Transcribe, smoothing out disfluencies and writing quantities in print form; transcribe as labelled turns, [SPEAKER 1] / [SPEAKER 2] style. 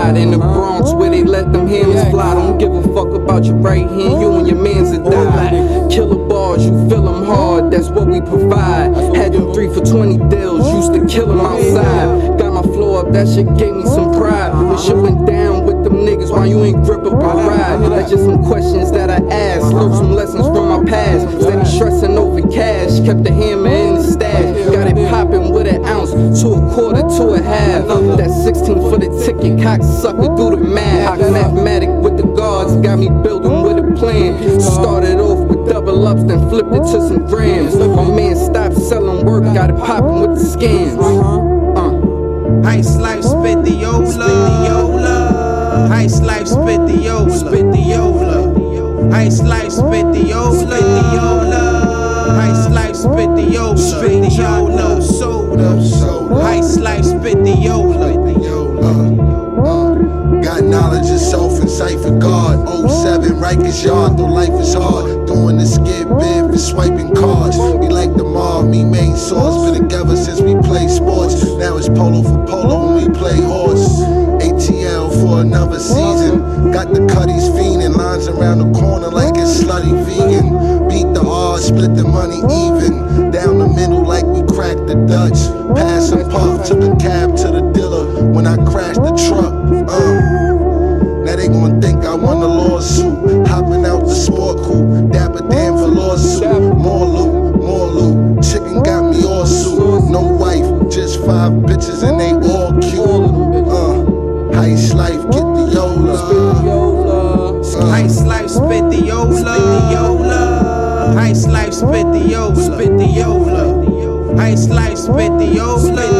[SPEAKER 1] ride. In the Bronx where they let them hammers fly. Don't give a fuck about your right hand, you and your mans will die. Killer bars, you feel them hard, that's what we provide. Had them 3 for 20 deals, used to kill them outside. Got my flow up, that shit gave me some pride. When shit went down with them niggas, why you ain't grip up a ride? That's just some questions that I asked, learned some lessons from my past. Steady stressing over cash, kept the hammer in the stash. Got it popping with an ounce to a quarter to a half. That 16 for the ticket, cocksucker, do the math. Mathematic with the guards, got me building with a plan. Started off with double ups, then flipped it to some grams. My man stopped selling work, got it popping with the scams.
[SPEAKER 2] Ice life, spit the yola. Ice life, spit the yola. Ice life, spit the yola. Ice life, spit the yola. Spit the yola. Soda. Ice life, spit the yola.
[SPEAKER 3] Got knowledge of self and sight for God. 07 Rikers Yard, though life is hard. Doing the skid bid for swiping cards. We like the mob, me main source. Been together since we play sports. Now it's polo for polo when we play horse. ATL for another season. Got the cutties fiending, lines around the corner like it's slutty vegan. Beat the odds, split the money even. Down the middle like we cracked the Dutch. Pass and puff, took a cab to the dealer when I crashed the truck. Now they gon' think I won the lawsuit. Hopping out the sport coupe, dapper Dan for lawsuit. More loot, chicken got me all suit. No wife, just 5 bitches and they all cute. Ice life, get the yola.
[SPEAKER 2] Ice life, spit the yola. Ice life, spit the yola. Ice life, spit the yola.